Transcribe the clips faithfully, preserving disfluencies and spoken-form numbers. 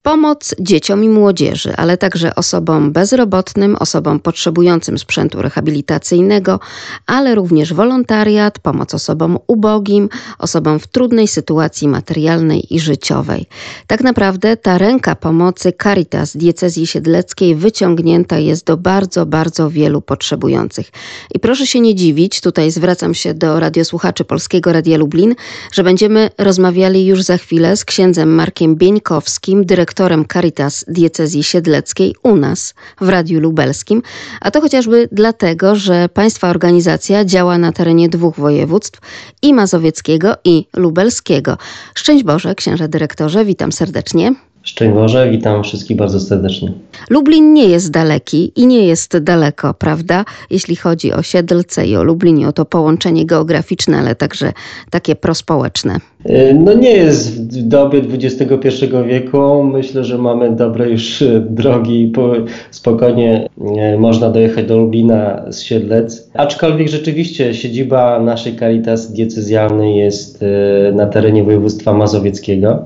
Pomoc dzieciom i młodzieży, ale także osobom bezrobotnym, osobom potrzebującym sprzętu rehabilitacyjnego, ale również wolontariat, pomoc osobom ubogim, osobom w trudnej sytuacji materialnej i życiowej. Tak naprawdę ta ręka pomocy Caritas Diecezji Siedleckiej wyciągnięta jest do bardzo, bardzo wielu potrzebujących. I proszę się nie dziwić, tutaj zwracam się do radiosłuchaczy Polskiego Radia Lublin, że będziemy rozmawiali już za chwilę z księdzem Markiem Bieńkowskim, dyrektorem Caritas Diecezji Siedleckiej u nas w Radiu Lubelskim, a to chociażby dlatego, że państwa organizacja działa na terenie dwóch województw, i mazowieckiego, i lubelskiego. Szczęść Boże, księże dyrektorze, witam serdecznie. Szczęść Boże, witam wszystkich bardzo serdecznie. Lublin nie jest daleki i nie jest daleko, prawda? Jeśli chodzi o Siedlce i o Lublin, i o to połączenie geograficzne, ale także takie prospołeczne. No nie jest w dobie dwudziestego pierwszego wieku. Myślę, że mamy dobre już drogi. Spokojnie można dojechać do Lublina z Siedlec. Aczkolwiek rzeczywiście siedziba naszej Caritas diecezjalnej jest na terenie województwa mazowieckiego.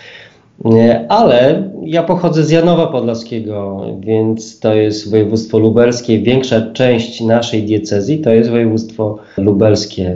Ale ja pochodzę z Janowa Podlaskiego, więc to jest województwo lubelskie. Większa część naszej diecezji to jest województwo lubelskie.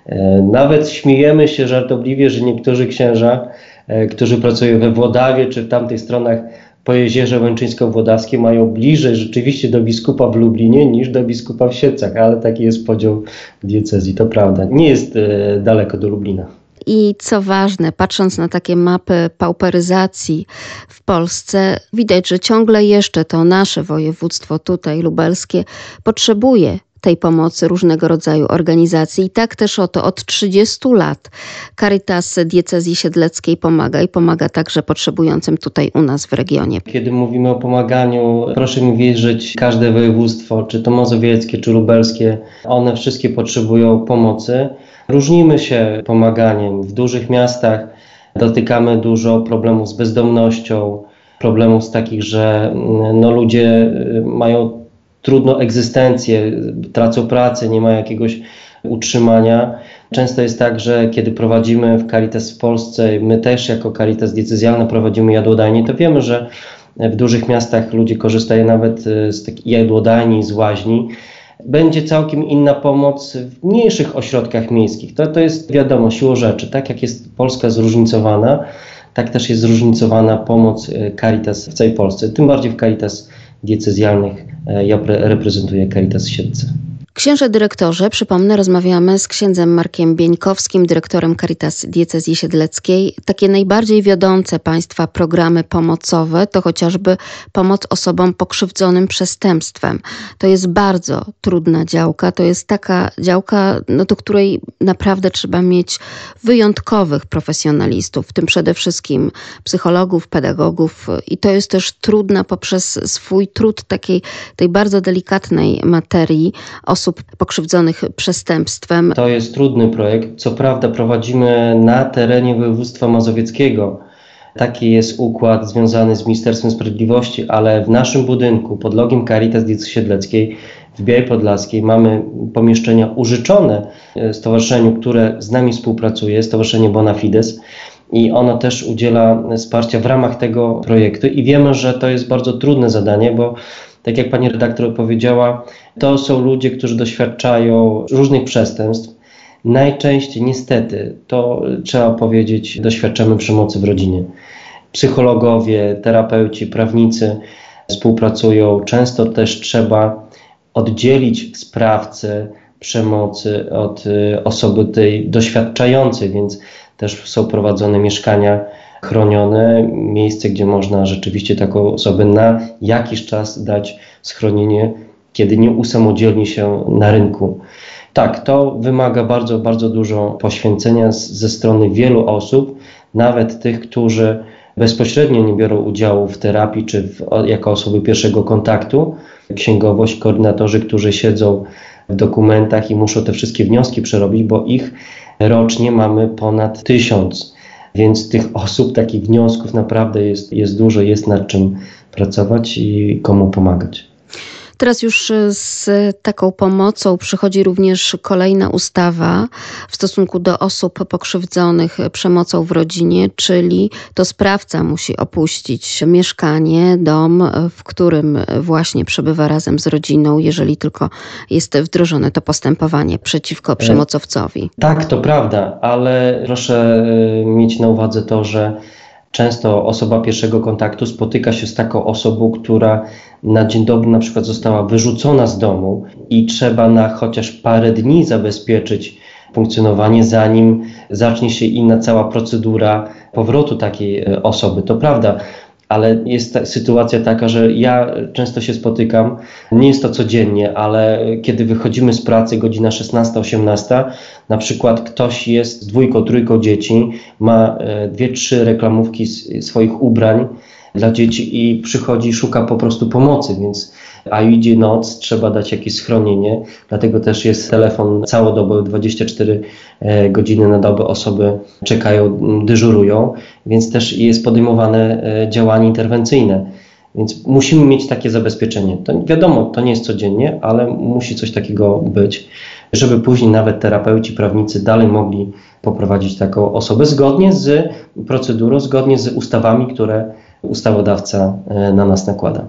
Nawet śmiejemy się żartobliwie, że niektórzy księża, którzy pracują we Włodawie czy w tamtych stronach po Jezierze Łęczyńsko-Włodawskim, mają bliżej rzeczywiście do biskupa w Lublinie niż do biskupa w Siedlcach, ale taki jest podział diecezji, to prawda. Nie jest daleko do Lublina. I co ważne, patrząc na takie mapy pauperyzacji w Polsce, widać, że ciągle jeszcze to nasze województwo tutaj lubelskie potrzebuje tej pomocy różnego rodzaju organizacji. I tak też oto od trzydziestu lat Caritas Diecezji Siedleckiej pomaga i pomaga także potrzebującym tutaj u nas w regionie. Kiedy mówimy o pomaganiu, proszę mi wierzyć, każde województwo, czy to mazowieckie, czy lubelskie, one wszystkie potrzebują pomocy. Różnimy się pomaganiem. W dużych miastach dotykamy dużo problemów z bezdomnością, problemów z takich, że no, ludzie mają trudną egzystencję, tracą pracę, nie mają jakiegoś utrzymania. Często jest tak, że kiedy prowadzimy w Caritas w Polsce, my też jako Caritas diecezjalna prowadzimy jadłodajnie, to wiemy, że w dużych miastach ludzie korzystają nawet z takich jadłodajni, z łaźni. Będzie całkiem inna pomoc w mniejszych ośrodkach miejskich. To, to jest wiadomo, siłą rzeczy. Tak jak jest Polska zróżnicowana, tak też jest zróżnicowana pomoc Caritas w całej Polsce. Tym bardziej w Caritas diecezjalnych. Ja reprezentuję Caritas Siedlce. Księże dyrektorze, przypomnę, rozmawiamy z księdzem Markiem Bieńkowskim, dyrektorem Caritas Diecezji Siedleckiej. Takie najbardziej wiodące państwa programy pomocowe to chociażby pomoc osobom pokrzywdzonym przestępstwem. To jest bardzo trudna działka. To jest taka działka, no, do której naprawdę trzeba mieć wyjątkowych profesjonalistów, w tym przede wszystkim psychologów, pedagogów. I to jest też trudna poprzez swój trud takiej tej bardzo delikatnej materii osób pokrzywdzonych przestępstwem. To jest trudny projekt. Co prawda prowadzimy na terenie województwa mazowieckiego. Taki jest układ związany z Ministerstwem Sprawiedliwości, ale w naszym budynku pod logiem Caritas Diecezji Siedleckiej w Białej Podlaskiej mamy pomieszczenia użyczone stowarzyszeniu, które z nami współpracuje, Stowarzyszenie Bona Fides. I ono też udziela wsparcia w ramach tego projektu i wiemy, że to jest bardzo trudne zadanie, bo tak jak pani redaktor powiedziała, to są ludzie, którzy doświadczają różnych przestępstw. Najczęściej niestety, to trzeba powiedzieć, doświadczamy przemocy w rodzinie. Psychologowie, terapeuci, prawnicy współpracują. Często też trzeba oddzielić sprawcę przemocy od osoby tej doświadczającej, więc też są prowadzone mieszkania chronione, miejsce, gdzie można rzeczywiście taką osobę na jakiś czas dać schronienie, kiedy nie usamodzielni się na rynku. Tak, to wymaga bardzo, bardzo dużo poświęcenia z, ze strony wielu osób, nawet tych, którzy bezpośrednio nie biorą udziału w terapii czy w, jako osoby pierwszego kontaktu. Księgowość, koordynatorzy, którzy siedzą w dokumentach i muszą te wszystkie wnioski przerobić, bo ich rocznie mamy ponad tysiąc. Więc tych osób, takich wniosków naprawdę jest, jest dużo, jest nad czym pracować i komu pomagać. Teraz już z taką pomocą przychodzi również kolejna ustawa w stosunku do osób pokrzywdzonych przemocą w rodzinie, czyli to sprawca musi opuścić mieszkanie, dom, w którym właśnie przebywa razem z rodziną, jeżeli tylko jest wdrożone to postępowanie przeciwko przemocowcowi. Tak, to prawda, ale proszę mieć na uwadze to, że często osoba pierwszego kontaktu spotyka się z taką osobą, która na dzień dobry na przykład została wyrzucona z domu i trzeba na chociaż parę dni zabezpieczyć funkcjonowanie, zanim zacznie się inna cała procedura powrotu takiej osoby. To prawda, ale jest ta sytuacja taka, że ja często się spotykam, nie jest to codziennie, ale kiedy wychodzimy z pracy, godzina szesnasta osiemnasta, na przykład ktoś jest z dwójką, trójką dzieci, ma dwie, trzy reklamówki swoich ubrań dla dzieci i przychodzi i szuka po prostu pomocy, więc a idzie noc, trzeba dać jakieś schronienie, dlatego też jest telefon całodobowy, dwadzieścia cztery godziny na dobę osoby czekają, dyżurują, więc też jest podejmowane działanie interwencyjne. Więc musimy mieć takie zabezpieczenie. To wiadomo, to nie jest codziennie, ale musi coś takiego być, żeby później nawet terapeuci, prawnicy dalej mogli poprowadzić taką osobę zgodnie z procedurą, zgodnie z ustawami, które ustawodawca na nas nakłada.